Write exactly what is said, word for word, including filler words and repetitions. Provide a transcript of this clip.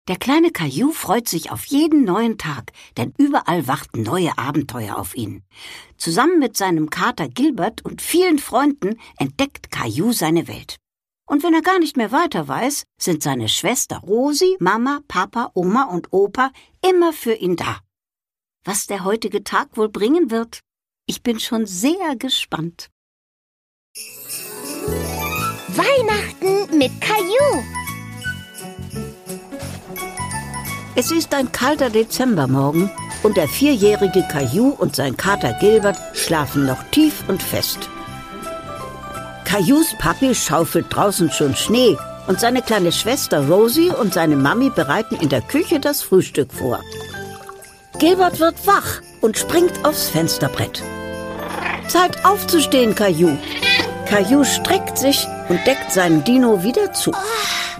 Der kleine Caillou freut sich auf jeden neuen Tag, denn überall warten neue Abenteuer auf ihn. Zusammen mit seinem Kater Gilbert und vielen Freunden entdeckt Caillou seine Welt. Und wenn er gar nicht mehr weiter weiß, sind seine Schwester Rosi, Mama, Papa, Oma und Opa immer für ihn da. Was der heutige Tag wohl bringen wird? Ich bin schon sehr gespannt. Weihnachten mit Caillou. Es ist ein kalter Dezembermorgen und der vierjährige Caillou und sein Kater Gilbert schlafen noch tief und fest. Caillous Papi schaufelt draußen schon Schnee und seine kleine Schwester Rosie und seine Mami bereiten in der Küche das Frühstück vor. Gilbert wird wach und springt aufs Fensterbrett. Zeit aufzustehen, Caillou. Caillou streckt sich und deckt seinen Dino wieder zu. Oh.